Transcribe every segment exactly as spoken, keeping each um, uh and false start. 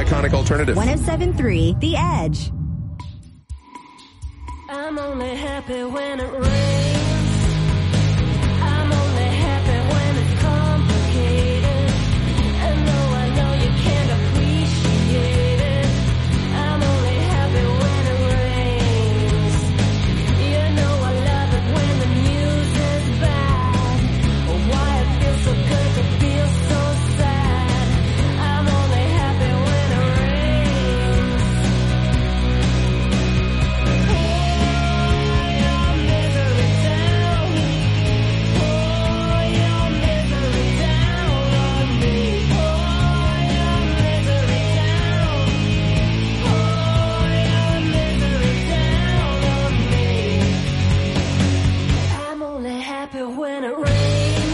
iconic alternative. one oh seven point three The Edge. I'm only happy when it rains. I'm only happy when it's complicated. And though I know you can't appreciate it, I'm only happy when it rains. You know I love it when the music's bad. Oh, why it feels so good to feel so sad. I'm only happy when it rains. Pour your misery down. Pour your misery down on me. Pour your misery down. Pour your misery down on me. I'm only happy when it rains.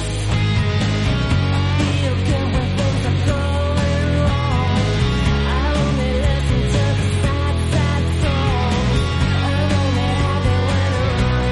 Feel good when things are going wrong. I only listen to the sad, sad songs. I'm only happy when it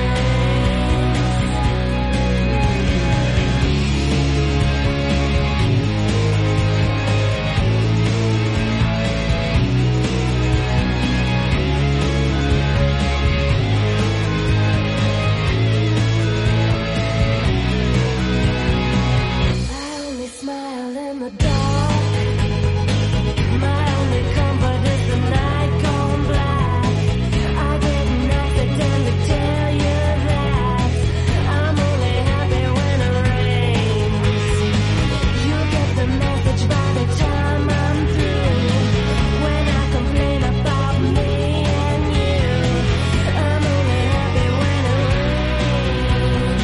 I only smile in the dark. My only comfort is the night gone black. I didn't accidentally tell you that. I'm only happy when it rains. You get the message by the time I'm through. When I complain about me and you, I'm only happy when it rains.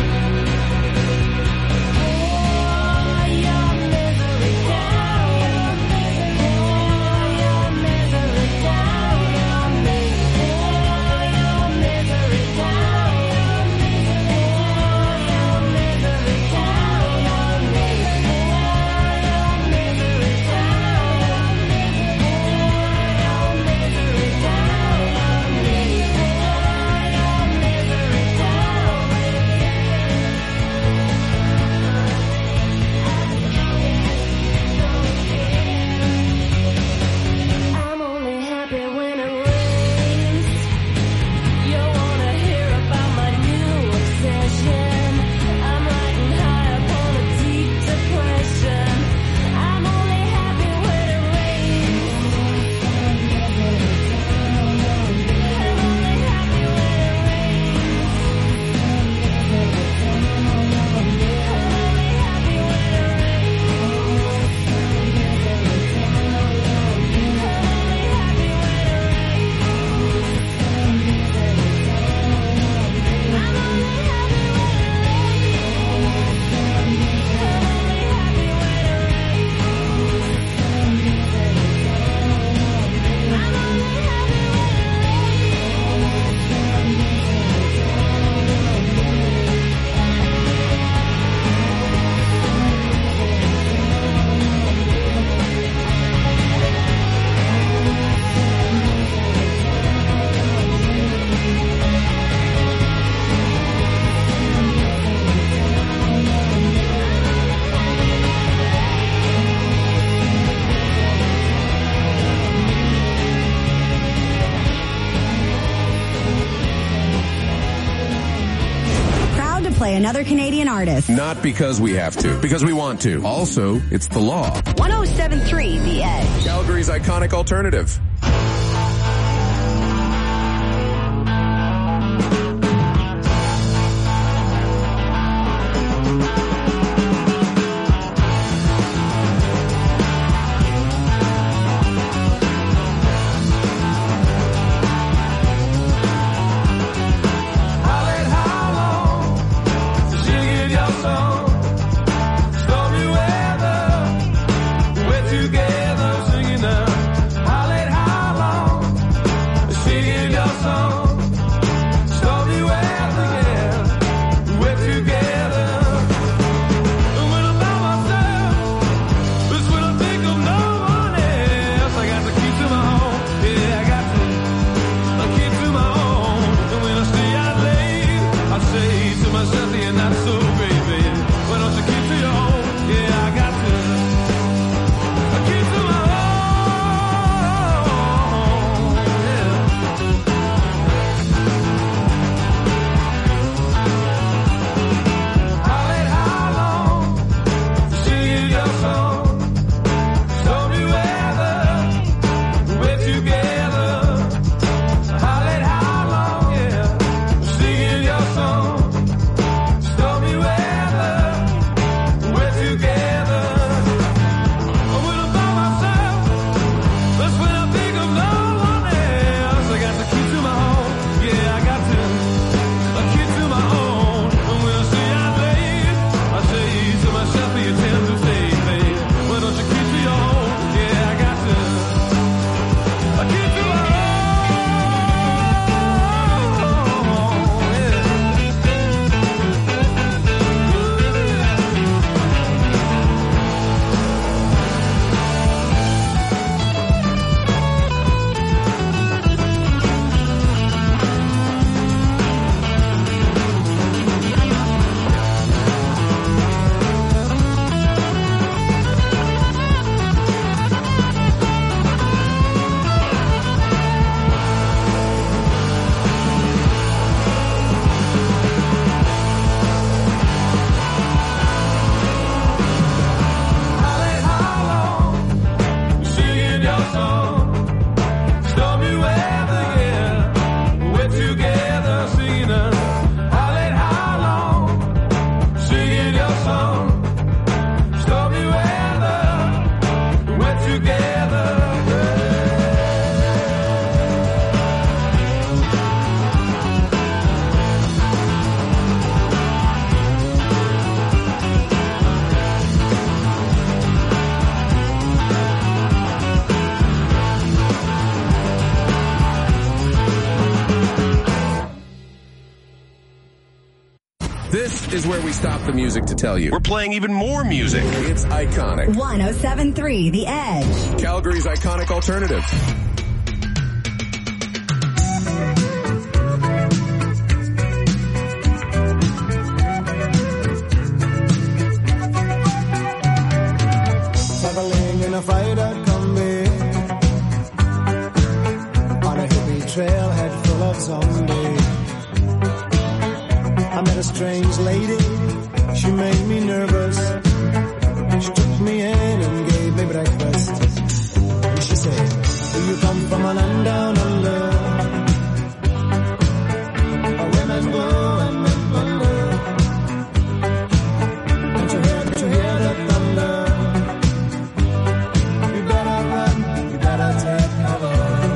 Pour your misery down. Pour your misery down on me. Pour your misery down. Pour your misery down on me. Pour your misery down. Pour your misery down on me. I'm only happy when it rains. You wanna hear about my new obsession? I'm riding high upon a deep depression. I'm only happy when it rains. I'm only happy when it rains. I'm only happy when it Proud to play another Canadian artist. Not because we have to, because we want to. Also, it's the law. one oh seven point three The Edge. Calgary's iconic alternative. Together singing now. Holly, This is where we stop the music to tell you. We're playing even more music. It's iconic. one oh seven point three The Edge. Calgary's iconic alternative. Traveling in a fighter combi on a hippie trailhead full of zombies. I met a strange lady, she made me nervous. She took me in and gave me breakfast. And she said, do you come from a land down under? Where women go and men wonder. Don't you hear, don't you hear the thunder? You better run, you better take cover.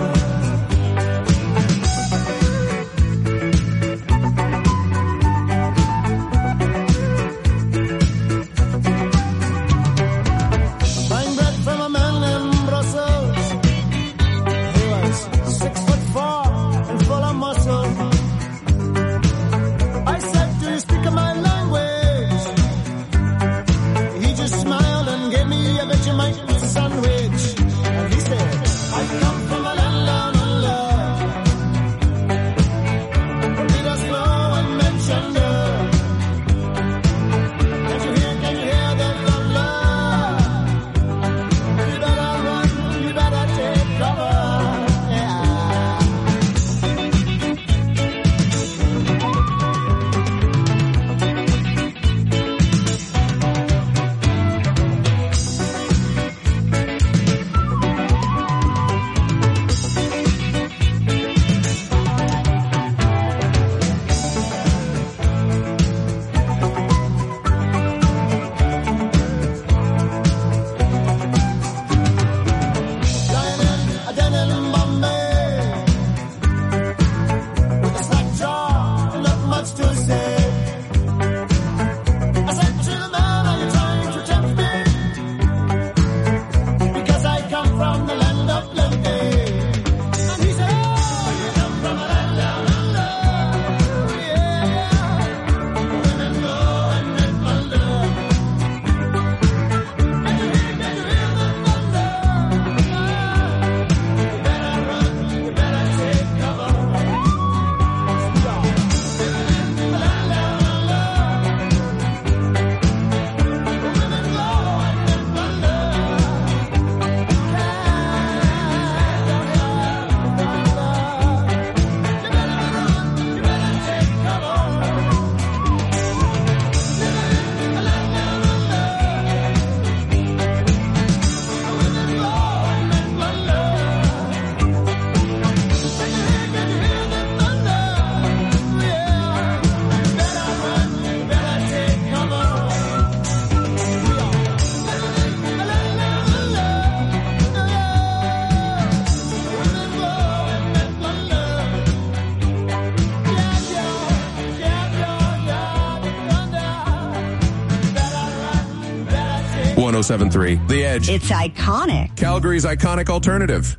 one oh seven point three The Edge. It's iconic. Calgary's iconic alternative.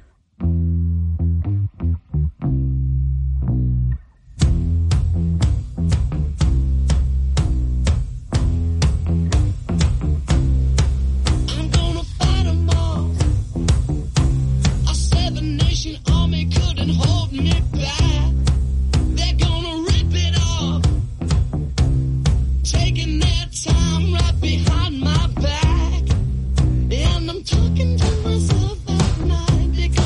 I'm gonna fight 'em all. I said the nation army couldn't hold me back. They're gonna rip it off, taking their time right behind my back. And I'm talking to myself at night because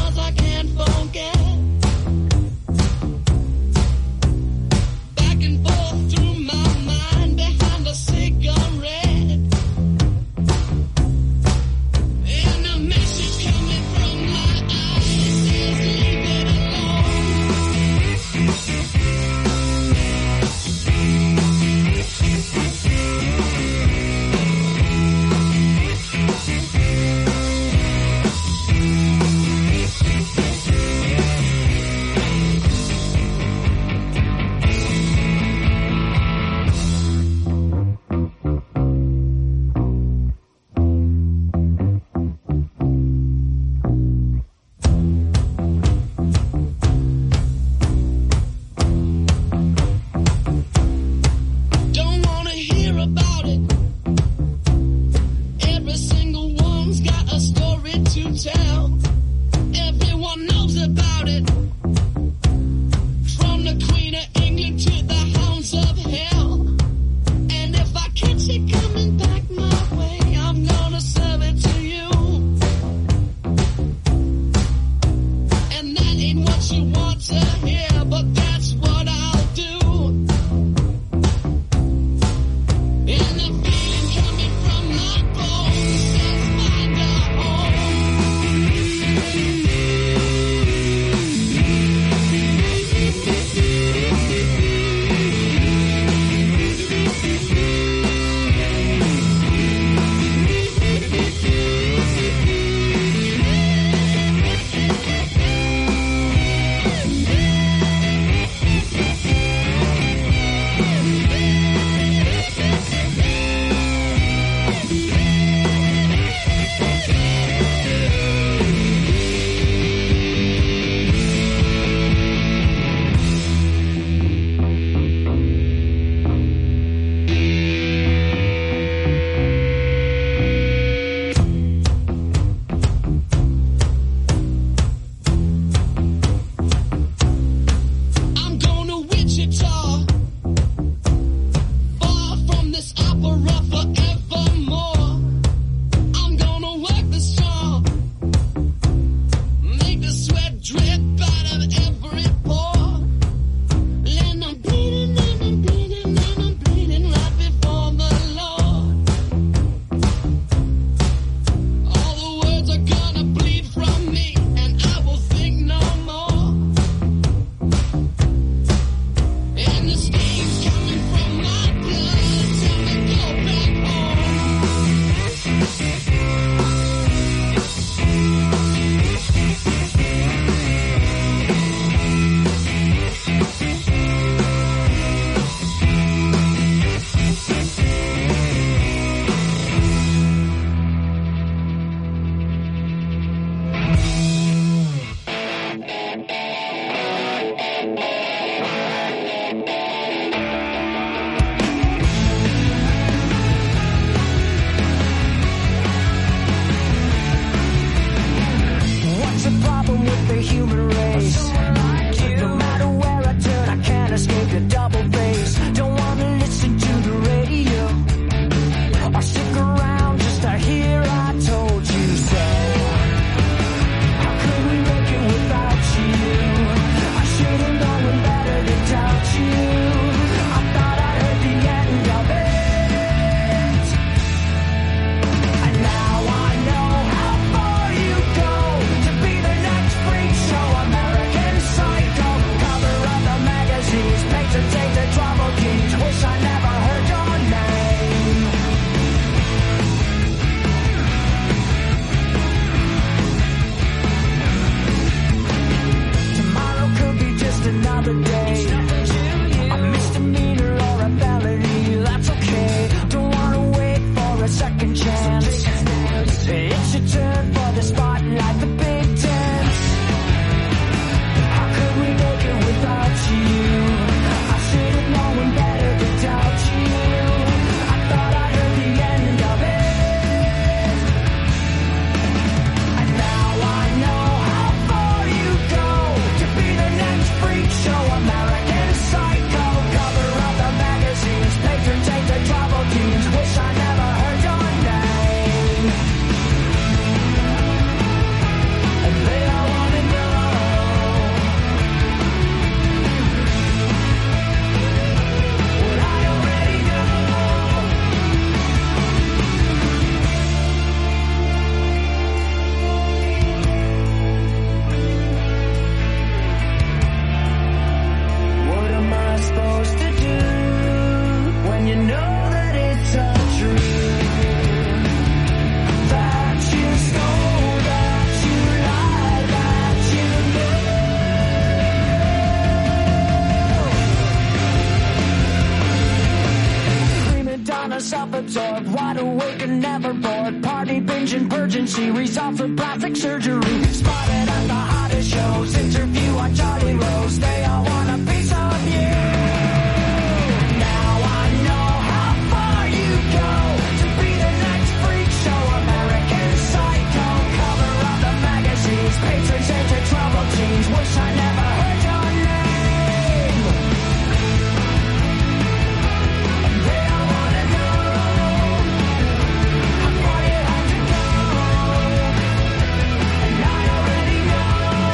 the stains coming from my blood. Time to go back What's the problem with the human race? No matter where I turn, I can't escape your double face. Don't wanna listen to the radio or stick around just to hear I told you so. How could we make it without you? I should have known better to doubt you. I thought I heard the end of it, and now I know how far you go to be the next freak show. American Psycho, cover of the magazines, patron saint of trouble kings. Wish I never heard your name. Tomorrow could be just another day, a misdemeanor or a felony. That's okay. Don't wanna wait for a second chance. It's your turn for the spotlight, the big dance. How could we make it without you? I should have known better to doubt you. I thought I heard the end of it, and now I know how far you go to be the next freak show. American Psycho, cover of the magazines, patron saint of trouble teens. Wish I never heard your name. And they all wanna know what I already know. What am I supposed to do when you know that it's untrue? That you stole, that you lied, that you know. Prima donna, self-absorbed, wide awake and never bored. Party binging, urgency, results of plastic surgery. Spotted at the hottest shows, interview on Charlie Rose. They all want a piece of you. Now I know how far you go to be the next freak show. American Psycho, cover of the magazines, patron saint of trouble teens. Wish I never heard your name. And they all wanna know how far you had to go, and I already know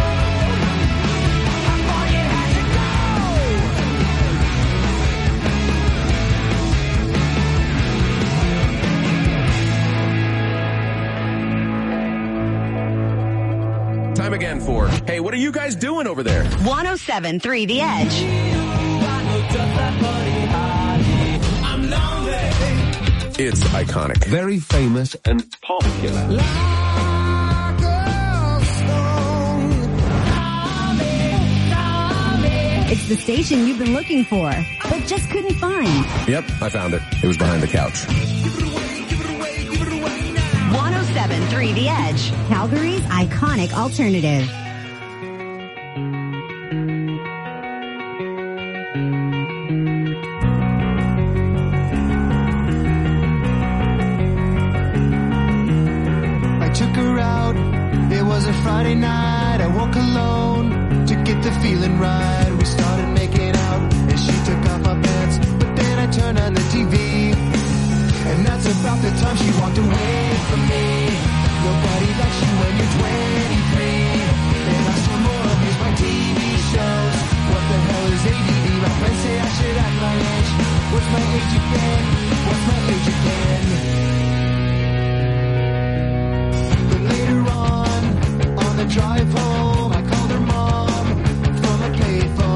how far you had to go. Time again for, hey, what are you guys doing over there? one oh seven point three The Edge. It's iconic. Very famous and popular. It's the station you've been looking for, but just couldn't find. Yep, I found it. It was behind the couch. one oh seven point three The Edge, Calgary's iconic alternative. I took her out, it was a Friday night. I woke alone to get the feeling right. We started making out and she took off my pants, but then I turned on the T V, and that's about the time she walked away from me. Nobody likes you when you're twenty-three, and I saw more of these my T V shows. What the hell is A D D? My friends say I should act my age. What's my age again? What's my age again? But later on, on the drive home, I called her mom from a payphone.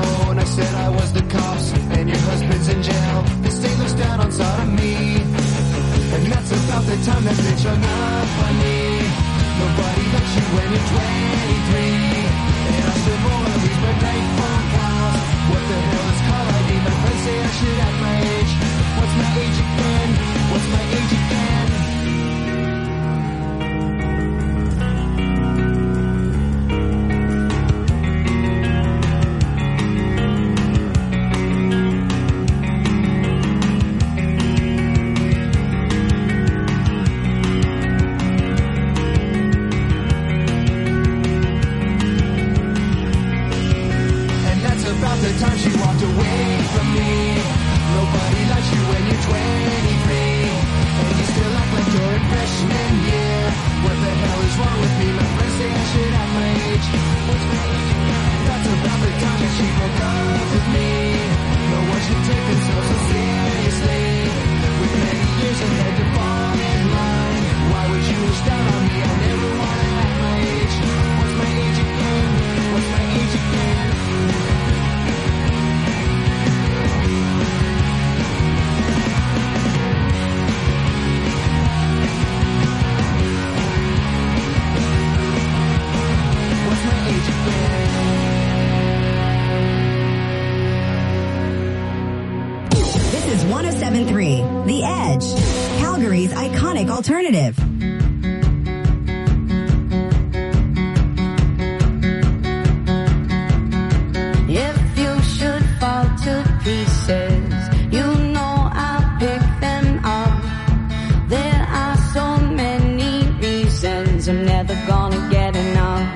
one oh seven three The Edge, Calgary's iconic alternative. If you should fall to pieces, you know I'll pick them up. There are so many reasons I'm never gonna get enough.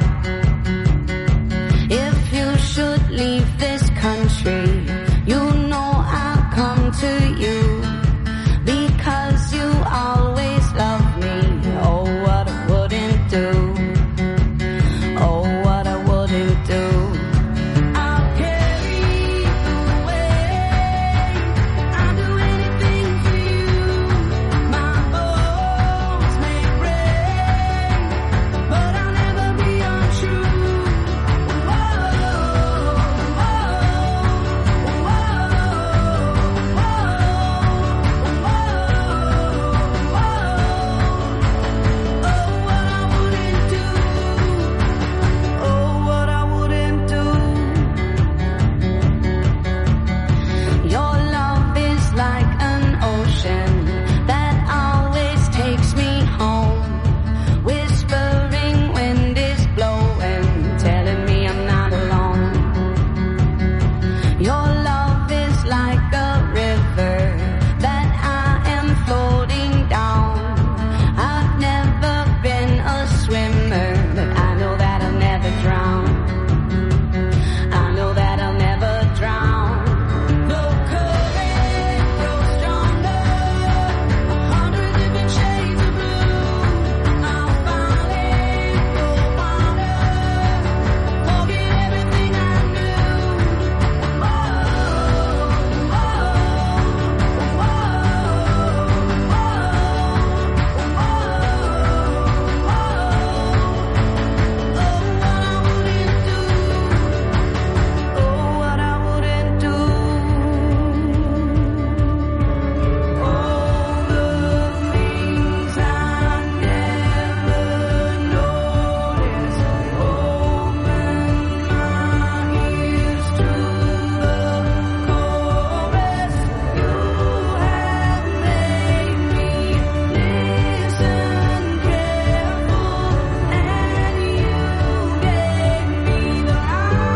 If you should leave this country, you know I'll come to you because you always love me. Oh, what I wouldn't do. Oh, what I wouldn't do. I'll carry you away. I'll do anything for you. My bones may break, but I'll never be untrue. Oh, what I wouldn't do. Your love is like an ocean that always takes me home. Whispering wind is blowing, telling me I'm not alone. Your love is like a river that I am floating down. I've never been a swimmer, but I know that I'll never drown. I know that I'll never drown. The current grows stronger, a hundred different shades of blue. I'll finally go under, forget everything I knew. Oh, oh, oh, oh, what I wouldn't do. All the things I never noticed. Open my ears to the chorus. You have made me listen careful, and you gave me the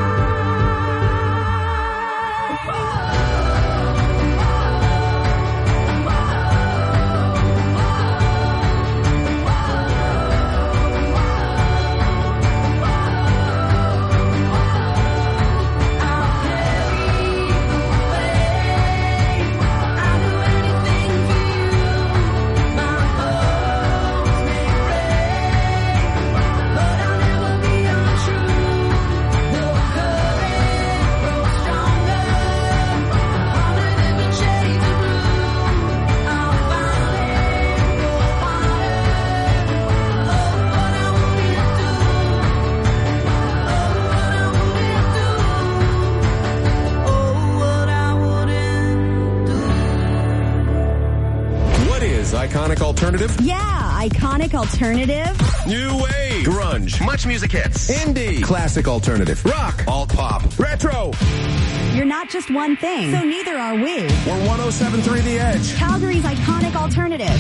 What is iconic alternative? Yeah, iconic alternative. New wave, grunge, much music hits, indie, classic alternative, rock, alt pop, retro. You're not just one thing, so neither are we. We're one oh seven three The Edge. Calgary's iconic alternative.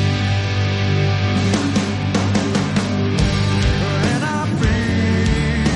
And I feel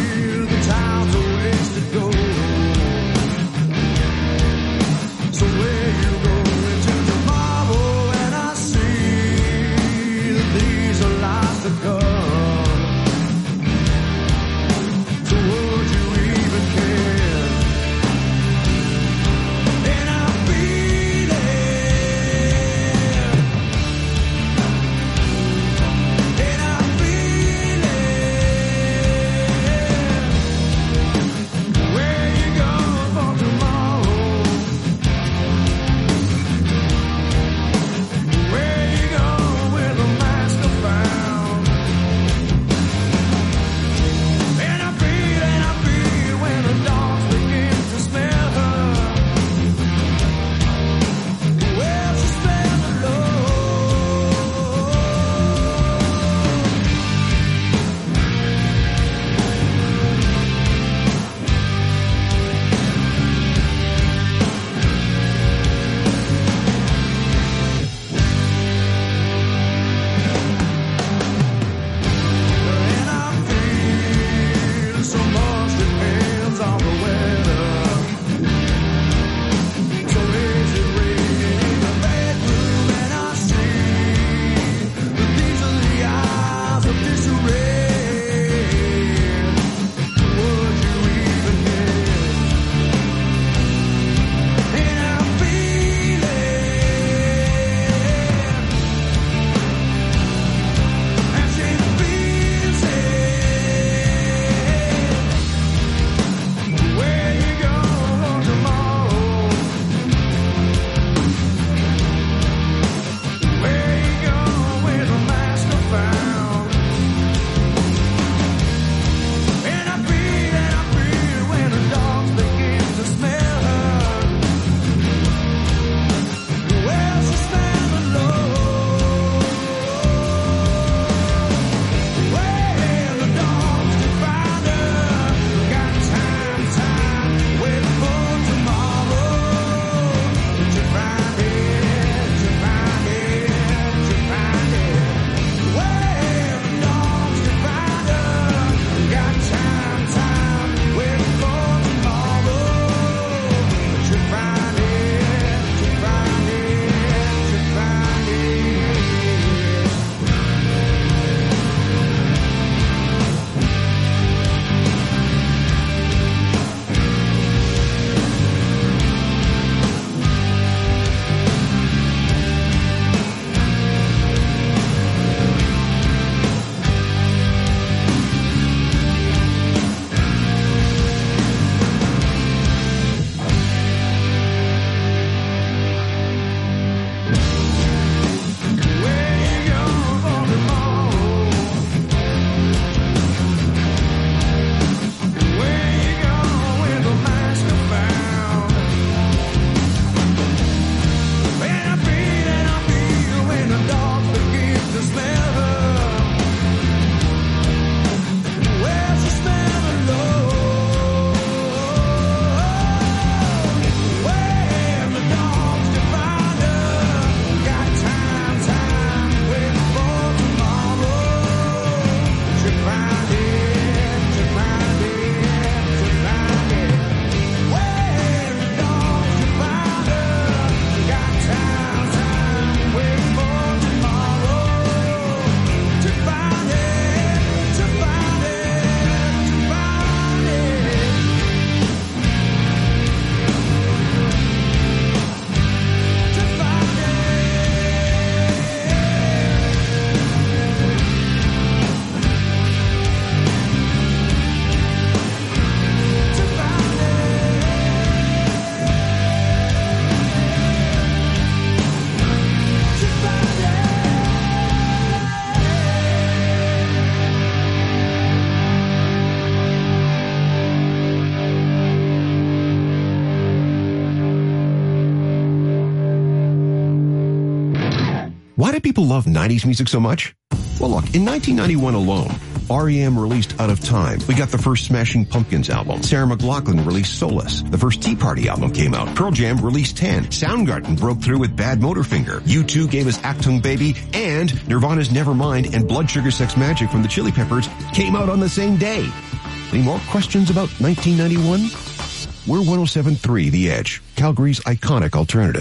Why people love nineties music so much? Well, look, in nineteen ninety-one alone, R E M released Out of Time. We got the first Smashing Pumpkins album. Sarah McLachlan released Solace. The first Tea Party album came out. Pearl Jam released ten. Soundgarden broke through with Bad Motorfinger. U two gave us Achtung Baby, and Nirvana's Nevermind and Blood Sugar Sex Magic from the Chili Peppers came out on the same day. Any more questions about nineteen ninety-one? We're one oh seven point three The Edge, Calgary's iconic alternative.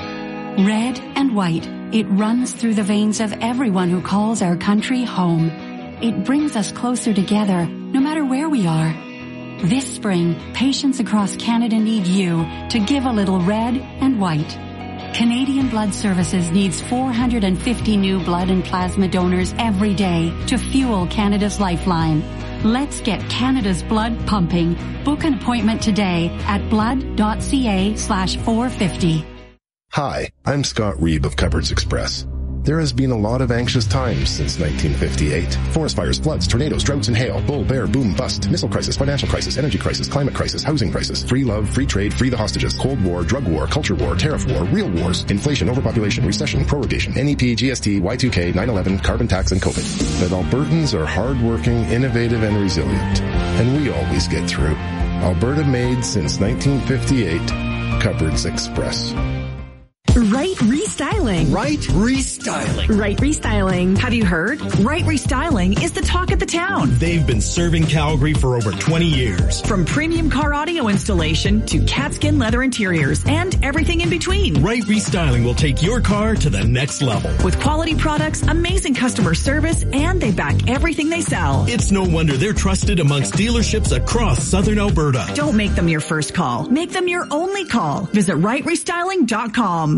Red and white, it runs through the veins of everyone who calls our country home. It brings us closer together, no matter where we are. This spring, patients across Canada need you to give a little red and white. Canadian Blood Services needs four hundred fifty new blood and plasma donors every day to fuel Canada's lifeline. Let's get Canada's blood pumping. Book an appointment today at blood.ca slash 450. Hi, I'm Scott Reeb of Cupboards Express. There has been a lot of anxious times since nineteen fifty-eight. Forest fires, floods, tornadoes, droughts and hail, bull, bear, boom, bust, missile crisis, financial crisis, energy crisis, climate crisis, housing crisis, free love, free trade, free the hostages, Cold War, drug war, culture war, tariff war, real wars, inflation, overpopulation, recession, prorogation, N E P, G S T, Y two K, nine eleven, carbon tax, and COVID. But Albertans are hardworking, innovative, and resilient. And we always get through. Alberta made since nineteen fifty-eight. Cupboards Express. Right Restyling. Right Restyling. Right Restyling. Have you heard? Right Restyling is the talk of the town. They've been serving Calgary for over twenty years. From premium car audio installation to catskin leather interiors and everything in between. Right Restyling will take your car to the next level. With quality products, amazing customer service, and they back everything they sell. It's no wonder they're trusted amongst dealerships across southern Alberta. Don't make them your first call. Make them your only call. Visit right restyling dot com.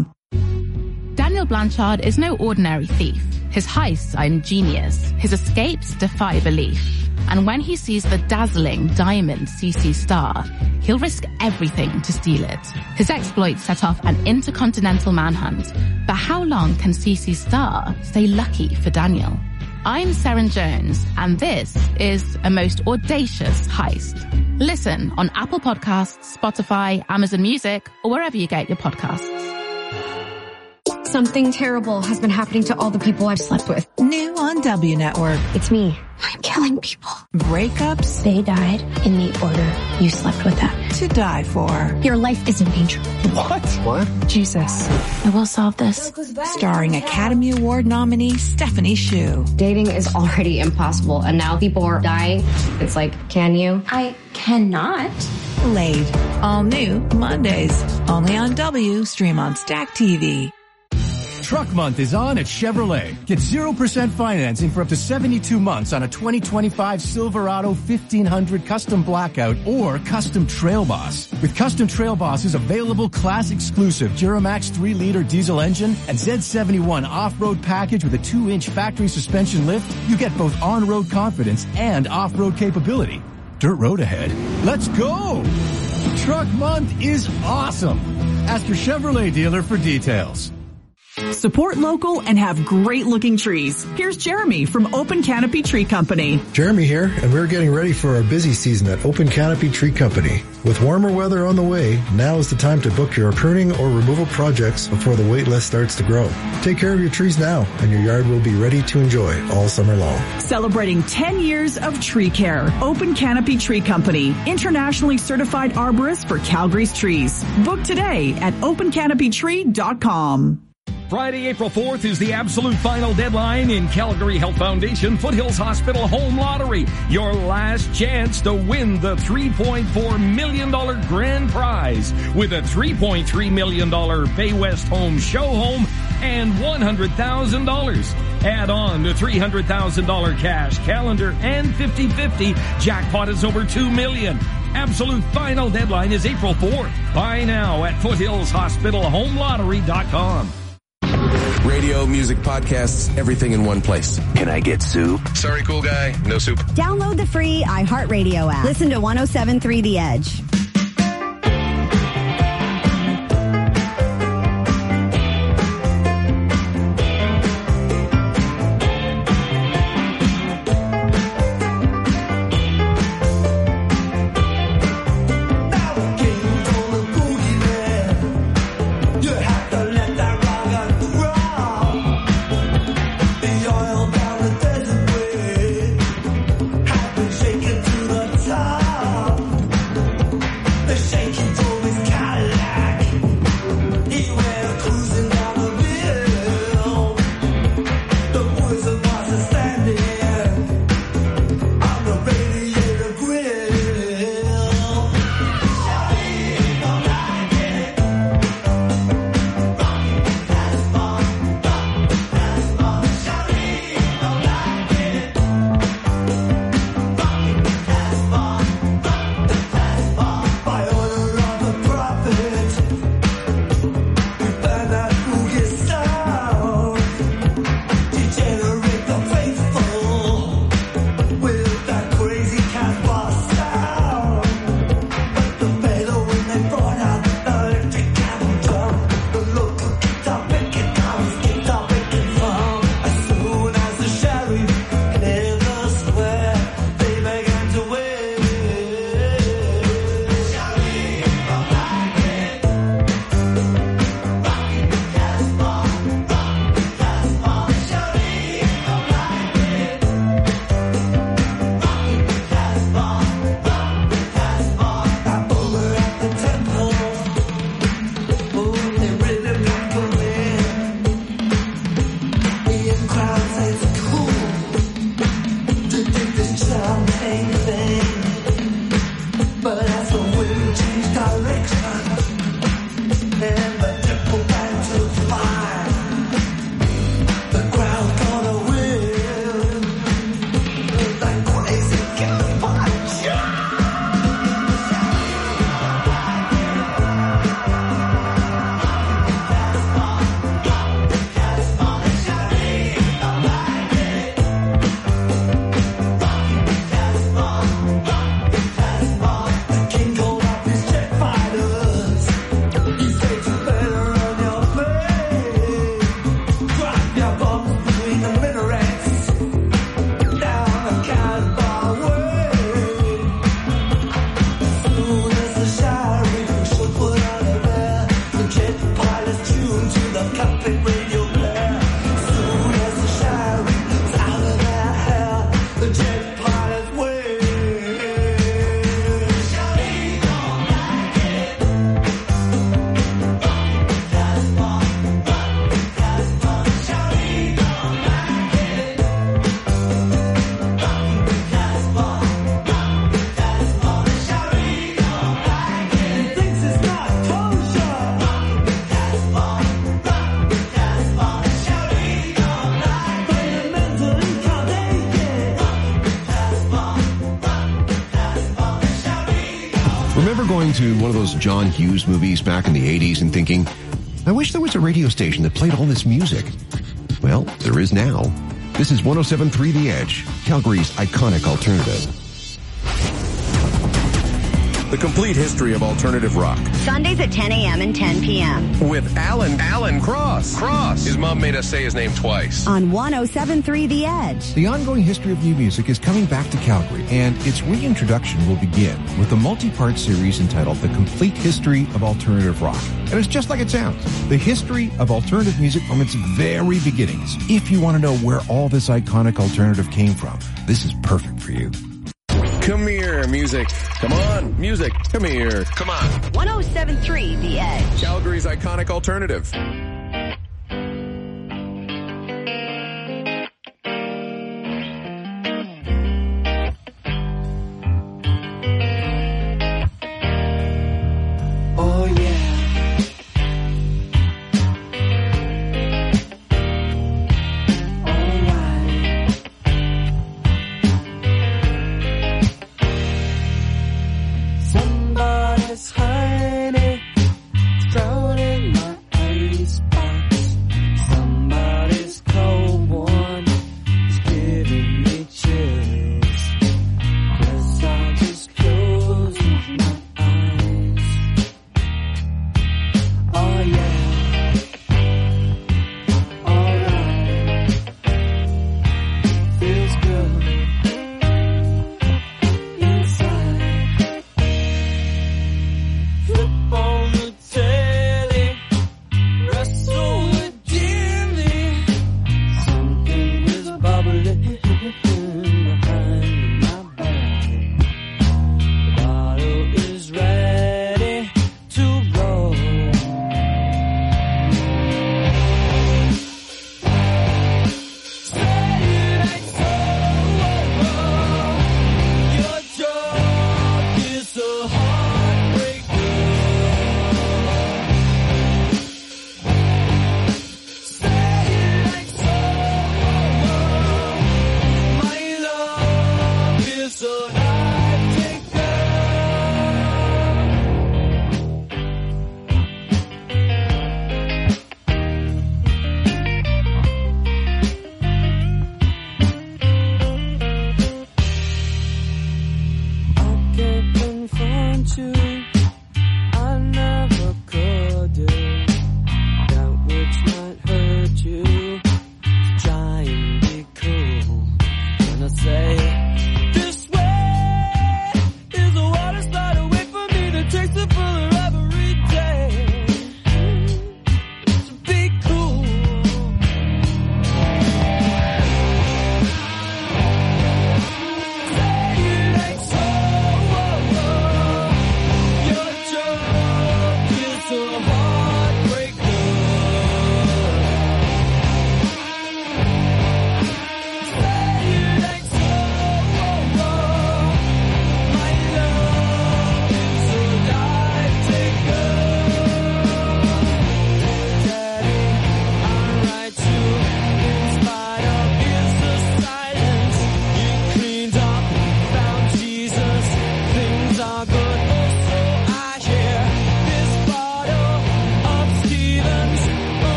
Daniel Blanchard is no ordinary thief. His heists are ingenious. His escapes defy belief. And when he sees the dazzling diamond C C Star, he'll risk everything to steal it. His exploits set off an intercontinental manhunt. But how long can C C Star stay lucky for Daniel? I'm Seren Jones, and this is a most audacious heist. Listen on Apple Podcasts, Spotify, Amazon Music, or wherever you get your podcasts. Something terrible has been happening to all the people I've slept with. New on W Network. It's me. I'm killing people. Breakups. They died in the order you slept with them. To die for. Your life is in danger. What? What? Jesus. I will solve this. Starring Academy Award nominee Stephanie Hsu. Dating is already impossible, and now people are dying. It's like, can you? I cannot. Laid. All new Mondays. Only on W. Stream on Stack T V. Truck Month is on at Chevrolet. Get zero percent financing for up to seventy-two months on a twenty twenty-five Silverado fifteen hundred Custom Blackout or Custom Trail Boss. With Custom Trail Boss's available class-exclusive Duramax three liter diesel engine and Z seventy-one off-road package with a two inch factory suspension lift, you get both on-road confidence and off-road capability. Dirt road ahead. Let's go! Truck Month is awesome. Ask your Chevrolet dealer for details. Support local and have great looking trees. Here's Jeremy from Open Canopy Tree Company. Jeremy here, and we're getting ready for our busy season at Open Canopy Tree Company. With warmer weather on the way, now is the time to book your pruning or removal projects before the wait list starts to grow. Take care of your trees now, and your yard will be ready to enjoy all summer long. Celebrating ten years of tree care. Open Canopy Tree Company, internationally certified arborist for Calgary's trees. Book today at open canopy tree dot com. Friday, April fourth is the absolute final deadline in Calgary Health Foundation Foothills Hospital Home Lottery. Your last chance to win the three point four million dollars grand prize with a three point three million dollars Bay West Home Show Home and one hundred thousand dollars. Add on to three hundred thousand dollars cash, calendar, and fifty fifty. Jackpot is over two million dollars. Absolute final deadline is April fourth. Buy now at foothills hospital home lottery dot com. Radio, music, podcasts, everything in one place. Can I get soup? Sorry, cool guy. No soup. Download the free iHeartRadio app. Listen to one oh seven point three The Edge. Going to one of those John Hughes movies back in the eighties and thinking, I wish there was a radio station that played all this music. Well, there is now. This is one oh seven point three The Edge, Calgary's iconic alternative. The complete history of alternative rock. Sundays at ten a.m. and ten p.m. With Alan, Alan Cross. Cross. His mom made us say his name twice. On one oh seven point three The Edge. The ongoing history of new music is coming back to Calgary, and its reintroduction will begin with a multi-part series entitled The Complete History of Alternative Rock. And it's just like it sounds. The history of alternative music from its very beginnings. If you want to know where all this iconic alternative came from, this is perfect for you. Come here, music. Come on, music. Come here. Come on. one oh seven point three The Edge. Calgary's iconic alternative. Oh yeah. Somebody's hiding, it's drowning my eyes.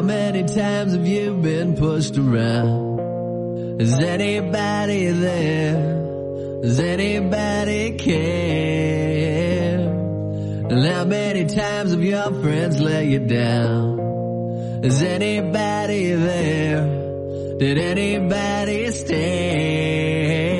How many times have you been pushed around? Is anybody there? Does anybody care? And how many times have your friends let you down? Is anybody there? Did anybody stare?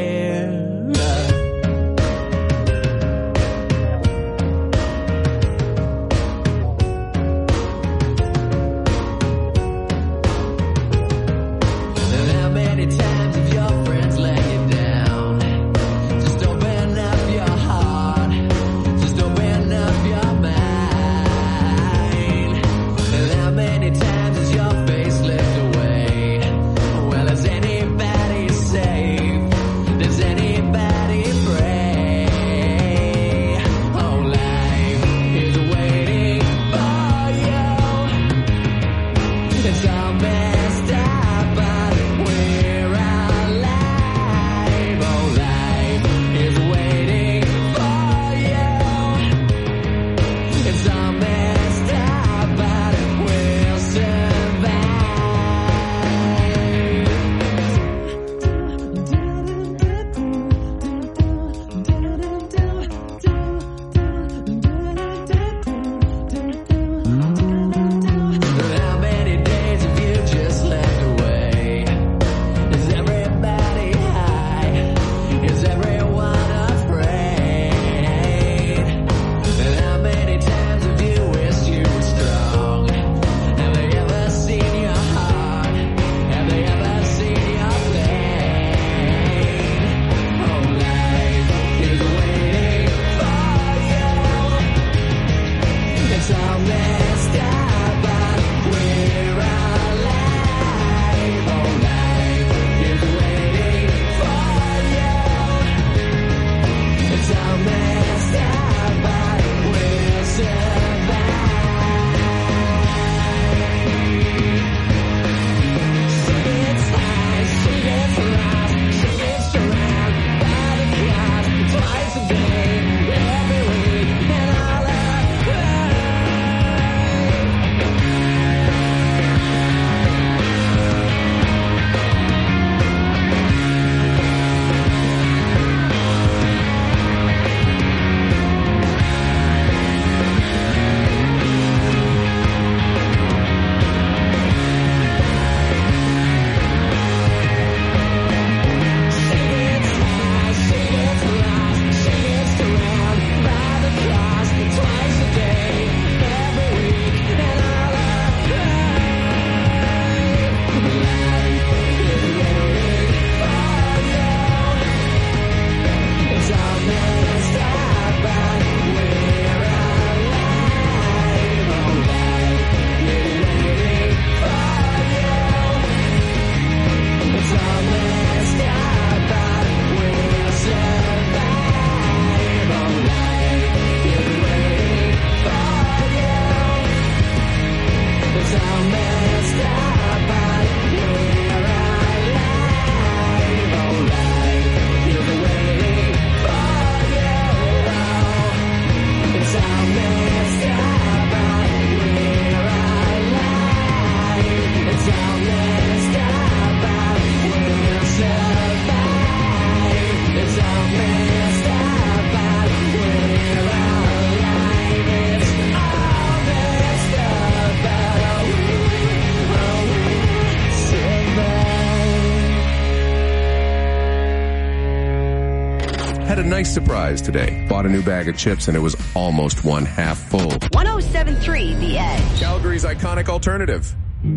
Nice surprise today. Bought a new bag of chips and it was almost one half full. one oh seven point three The Edge. Calgary's iconic alternative.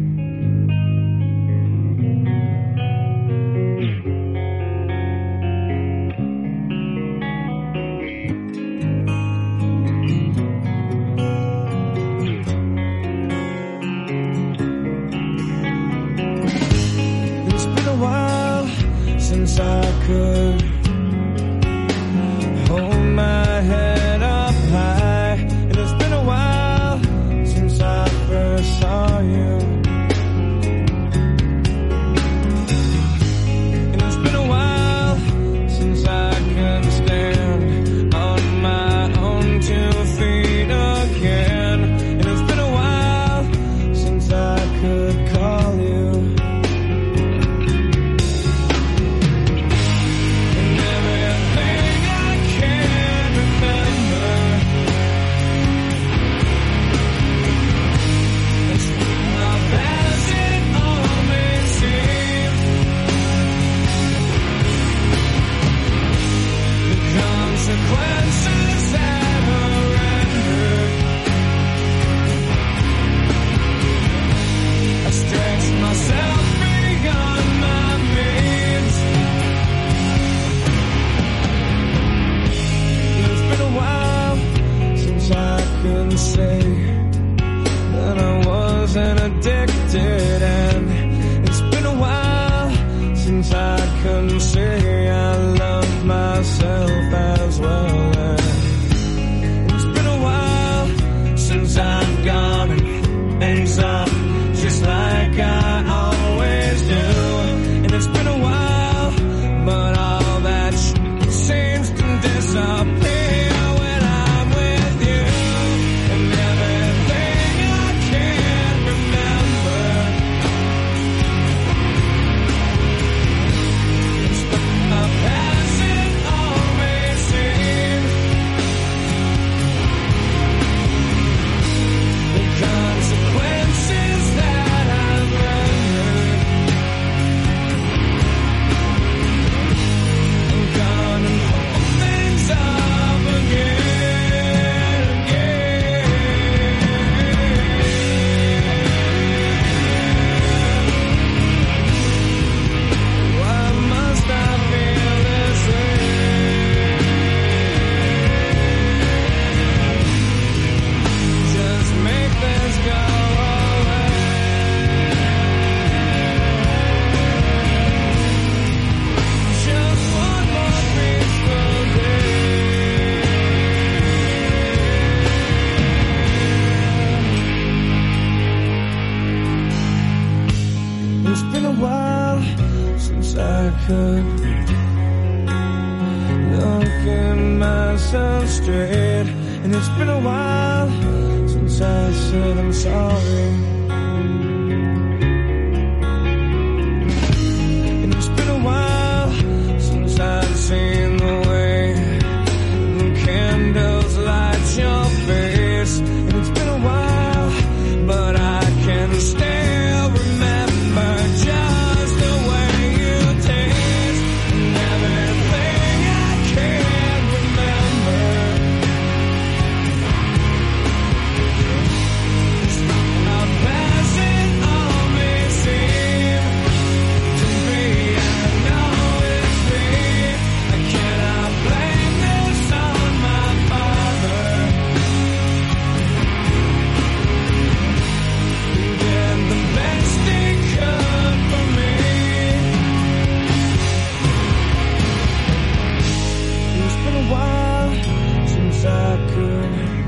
It's been a while since I could hold my head up high, and it's been a while since I first saw you. say that I wasn't addicted, and it's been a while since I can say I love myself as well. And it's been a while since I've gone and things up just like I always do. And it's been a while, but all that shit seems to disappear. Straight, and it's been a while since I said I'm sorry. And it's been a while since I've seen the way the candles light your face. And it's been a while, but I can still remember just the way you taste and everything I can remember. I could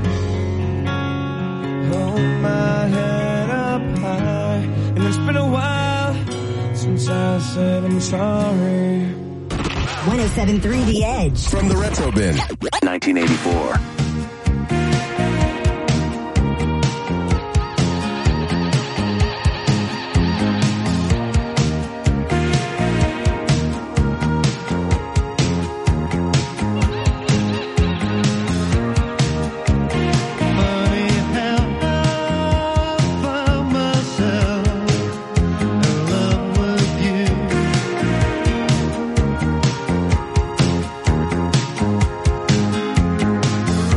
hold my head up high, and it's been a while since I said I'm sorry. one oh seven point three The Edge. From the Retro Bin, nineteen eighty-four. Myself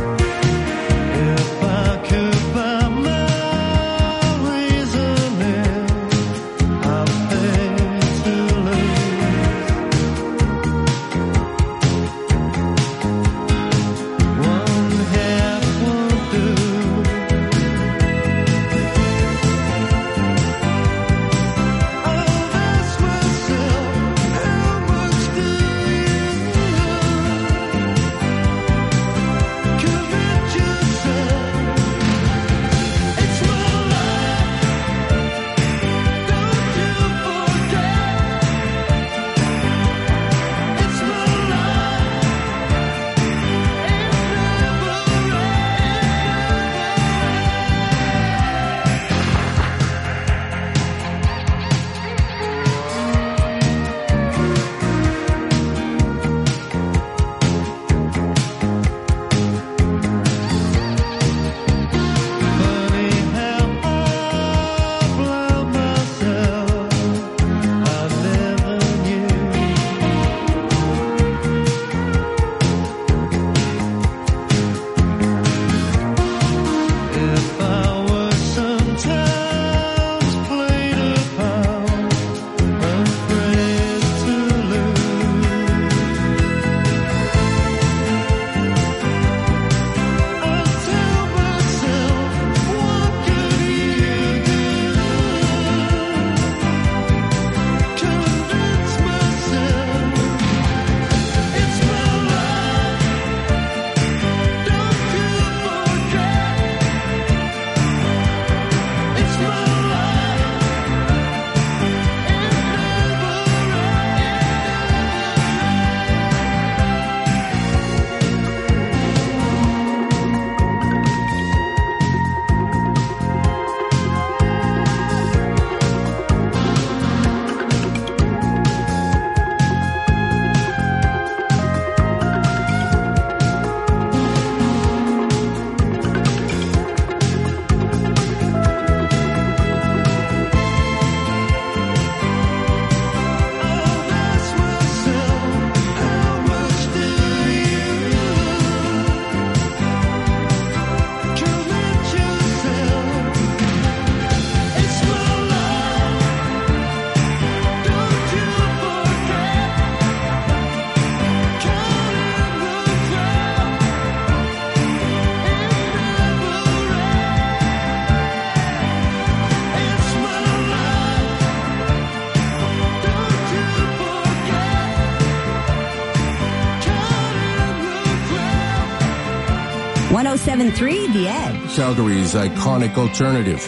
one oh seven point three The Edge. Calgary's iconic alternative.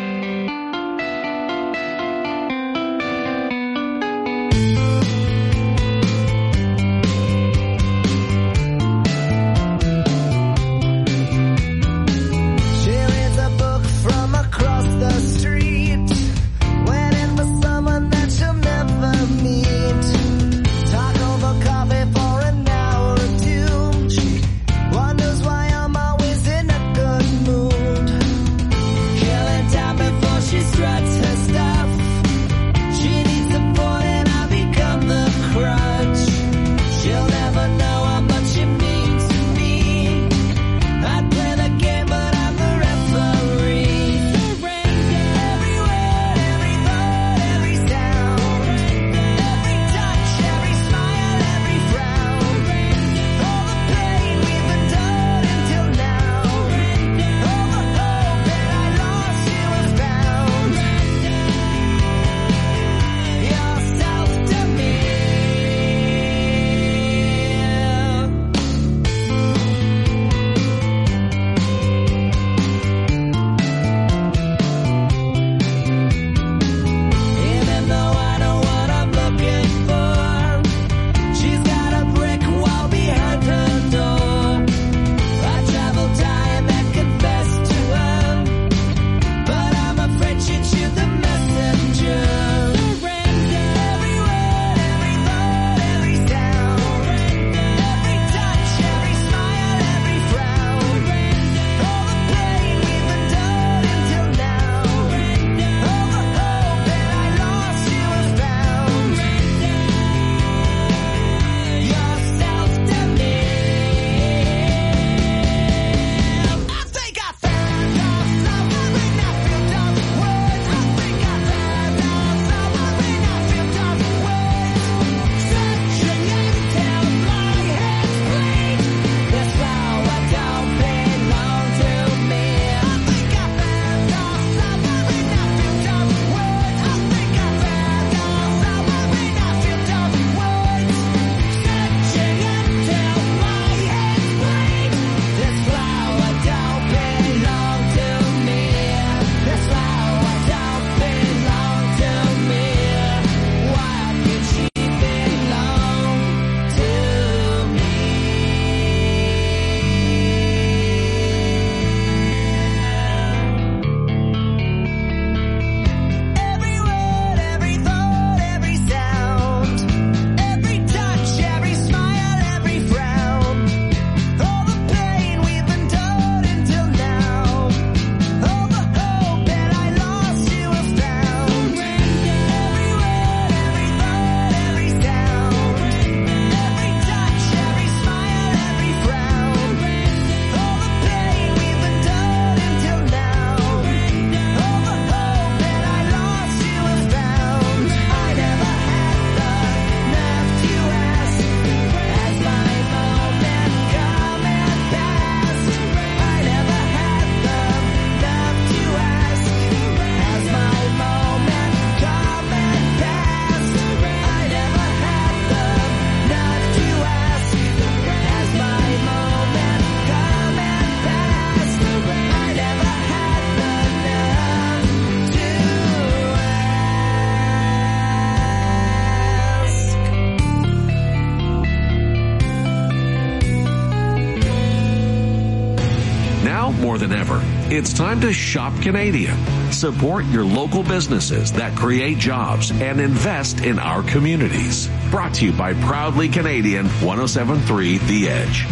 more than ever, it's time to shop Canadian. Support your local businesses that create jobs and invest in our communities. Brought to you by Proudly Canadian, one oh seven point three The Edge.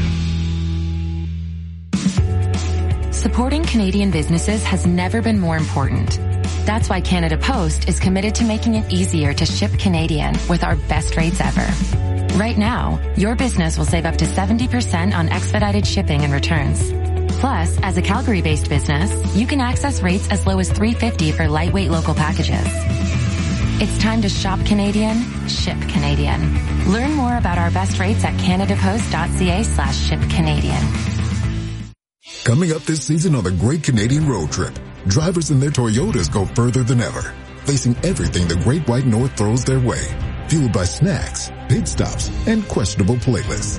Supporting Canadian businesses has never been more important. That's why Canada Post is committed to making it easier to ship Canadian with our best rates ever. Right now, your business will save up to seventy percent on expedited shipping and returns. Plus, as a Calgary-based business, you can access rates as low as three dollars and fifty cents for lightweight local packages. It's time to shop Canadian, ship Canadian. Learn more about our best rates at canadapost.ca slash ship Canadian. Coming up this season on the Great Canadian Road Trip, drivers in their Toyotas go further than ever, facing everything the Great White North throws their way, fueled by snacks, pit stops, and questionable playlists.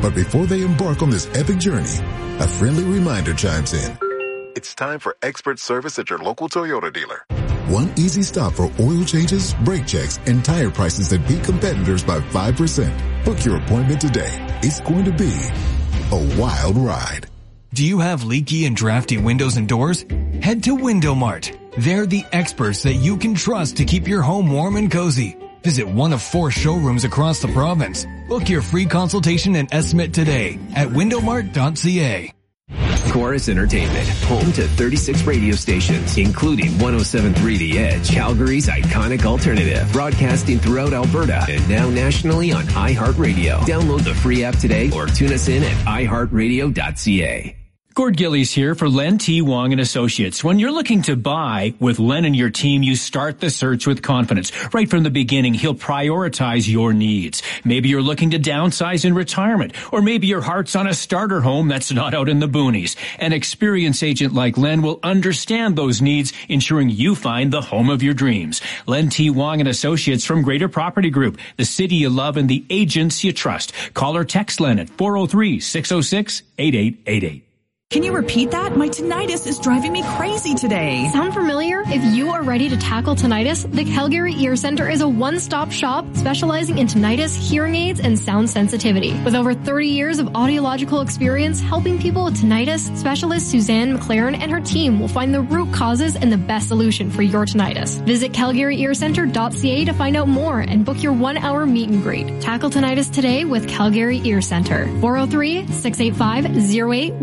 But before they embark on this epic journey, a friendly reminder chimes in. It's time for expert service at your local Toyota dealer. One easy stop for oil changes, brake checks, and tire prices that beat competitors by five percent. Book your appointment today. It's going to be a wild ride. Do you have leaky and drafty windows and doors? Head to Window Mart. They're the experts that you can trust to keep your home warm and cozy. Visit one of four showrooms across the province. Book your free consultation and estimate today at window mart dot c a. Chorus Entertainment, home to thirty-six radio stations, including one oh seven point three The Edge, Calgary's iconic alternative, broadcasting throughout Alberta and now nationally on iHeartRadio. Download the free app today or tune us in at i heart radio dot c a. Gord Gillies here for Len T. Wong and Associates. When you're looking to buy with Len and your team, you start the search with confidence. Right from the beginning, he'll prioritize your needs. Maybe you're looking to downsize in retirement, or maybe your heart's on a starter home that's not out in the boonies. An experienced agent like Len will understand those needs, ensuring you find the home of your dreams. Len T. Wong and Associates from Greater Property Group, the city you love and the agents you trust. Call or text Len at four oh three, six oh six, eight eight eight eight. Can you repeat that? My tinnitus is driving me crazy today. Sound familiar? If you are ready to tackle tinnitus, the Calgary Ear Center is a one-stop shop specializing in tinnitus, hearing aids, and sound sensitivity. With over thirty years of audiological experience helping people with tinnitus, specialist Suzanne McLaren and her team will find the root causes and the best solution for your tinnitus. Visit calgary ear center dot c a to find out more and book your one-hour meet and greet. Tackle tinnitus today with Calgary Ear Center. four oh three, six eight five, oh eight